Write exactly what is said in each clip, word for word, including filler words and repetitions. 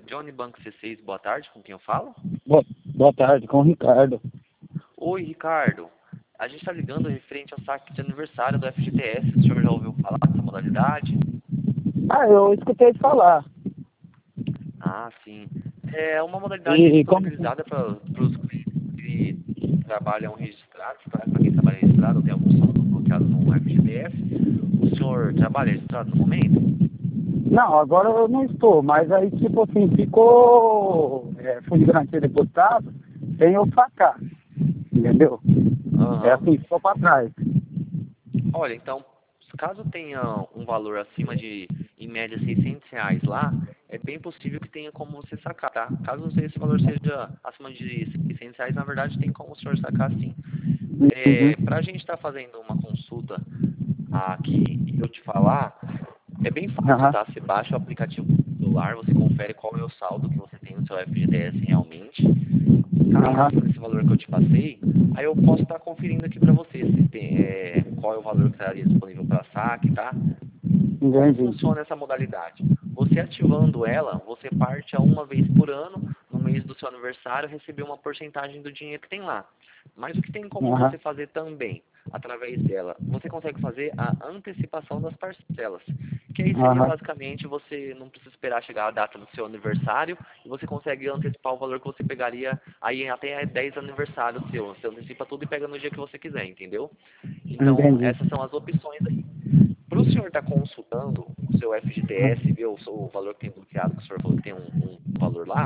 Johnny Banco C seis, boa tarde, com quem eu falo? Boa, boa tarde, com o Ricardo. Oi, Ricardo. A gente está ligando referente ao saque de aniversário do F G T S. O senhor já ouviu falar dessa modalidade? Ah, eu escutei falar. Ah, sim. É uma modalidade E como... disponibilizada para os clientes que trabalham registrados, tá? Para quem trabalha registrado, tem alguns saldos bloqueados no F G T S. O senhor trabalha registrado no momento? Não, agora eu não estou, mas aí tipo assim, ficou é, fundo de garantia depositado, sem eu sacar, entendeu? É Aham. assim, ficou para trás. Olha, então, caso tenha um valor acima de, em média, seiscentos reais lá, é bem possível que tenha como você sacar, tá? Caso esse valor seja acima de seiscentos reais, na verdade, tem como o senhor sacar sim. É, para a Uhum. gente estar fazendo uma consulta aqui e eu te falar, é bem fácil, Aham. tá? Você baixa o aplicativo do celular, você confere qual é o saldo que você tem no seu F G T S realmente. Caindo Aham. acima desse valor que eu te passei, aí eu posso estar conferindo aqui para você se tem, é, qual é o valor que estaria disponível para saque, tá? Como Entendi. funciona essa modalidade? Você ativando ela, você parte a uma vez por ano, no mês do seu aniversário, receber uma porcentagem do dinheiro que tem lá. Mas o que tem como Aham. você fazer também, através dela? Você consegue fazer a antecipação das parcelas. Que aí seria Aham. basicamente você não precisa esperar chegar a data do seu aniversário e você consegue antecipar o valor que você pegaria aí até dez aniversário seu. Você antecipa tudo e pega no dia que você quiser, entendeu? Então, Entendi. essas são as opções aí. Para o senhor estar consultando o seu F G T S, ver o, seu- o valor que tem bloqueado, que o senhor falou que tem um, um valor lá,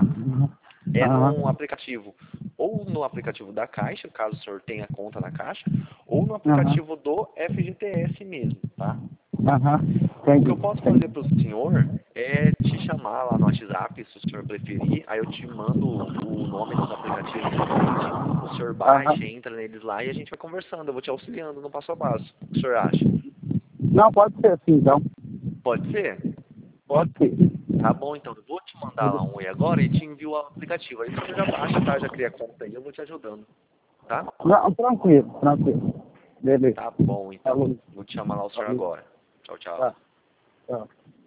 é Aham. no aplicativo, ou no aplicativo da Caixa, caso o senhor tenha conta na Caixa, ou no Aham. aplicativo do F G T S mesmo, tá? Aham. O que Entendi. eu posso fazer Entendi. para o senhor é te chamar lá no WhatsApp, se o senhor preferir, aí eu te mando o nome dos aplicativos realmente, o senhor Aham. baixa, entra neles lá e a gente vai conversando, eu vou te auxiliando no passo a passo. O que o senhor acha? Não, pode ser assim, então. Pode ser? Pode ser. Tá bom, então eu vou te mandar lá um oi agora e te envio o aplicativo. Aí o senhor já baixa, tá? Já cria conta aí, eu vou te ajudando, tá? Não, tranquilo, tranquilo. Beleza. Tá bom, então. Falou. Vou te chamar lá o senhor Falou. agora. Tchau, tchau. Tá. Tá.